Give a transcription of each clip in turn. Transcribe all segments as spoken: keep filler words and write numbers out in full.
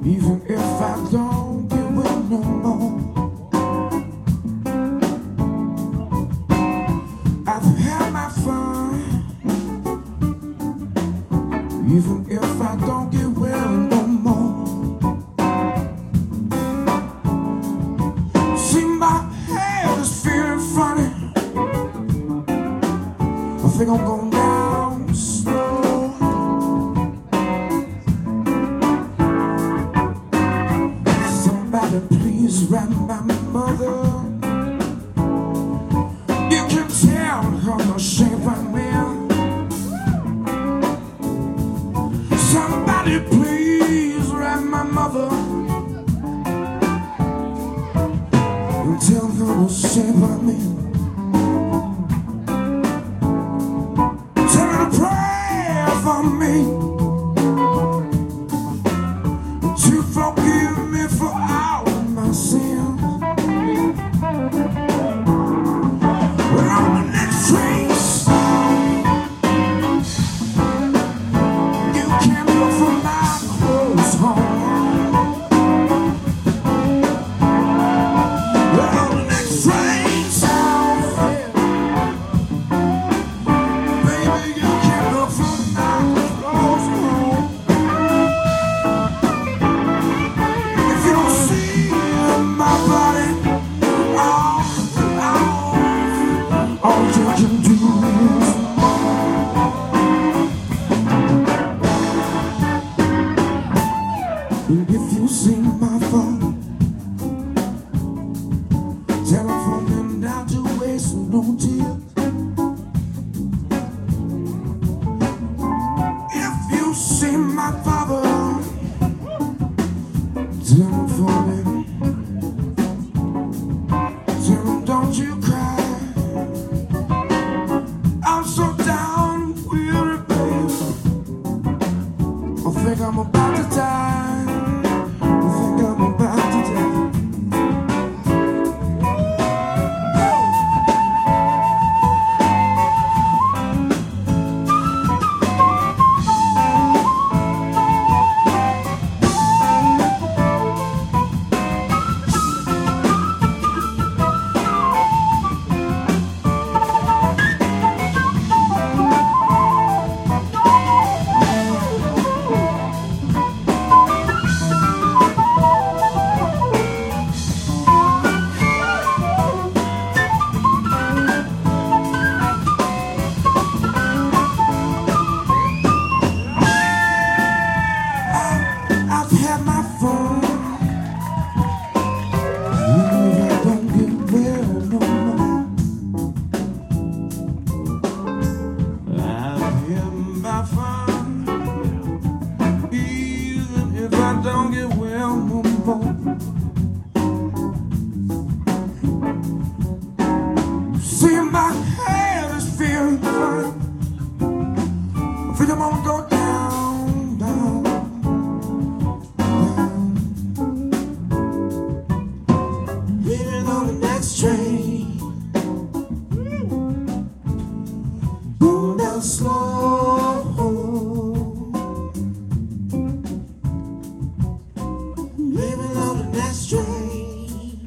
even if I don't get well no more. I've had my fun, even if I don't get well no more. See, my head is feeling funny. I think I'm going down slow. Somebody please write my mother. You can tell her the shape I'm in. Somebody please write my mother and tell her the shape I'm in. Tell her to pray for me, to forgive me for all of my sins. Well, on the next train, you can't look for my clothes home. Well, on the next train, baby, you can't look for my clothes home. If you don't see my body, all, all, all you can do is and if you see my phone, telephone them down to waste no tears. If you see my father, telephone him, tell him don't you cry. I'm so down, weary, babe. I think I'm about to die. I think I'm about to die. I've had my fun, even if I don't get well no more. I've had my fun, even if I don't get well no more. See, my head is feeling funny. I think I'm gonna go down, down. Leaving on the next train, going down slow. Leaving on the next train,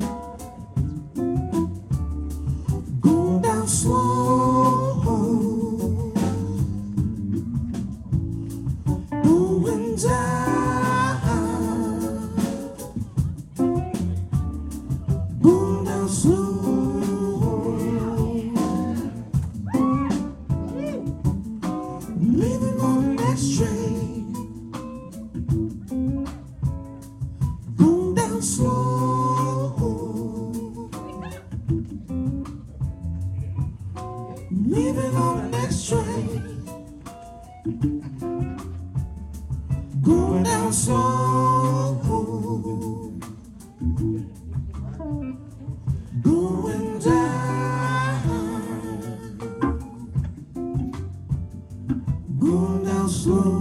going down slow. Going down, going down slow. Leaving on the next train, going down slow. Leaving on the next train, going down slow. Going down, going down slow.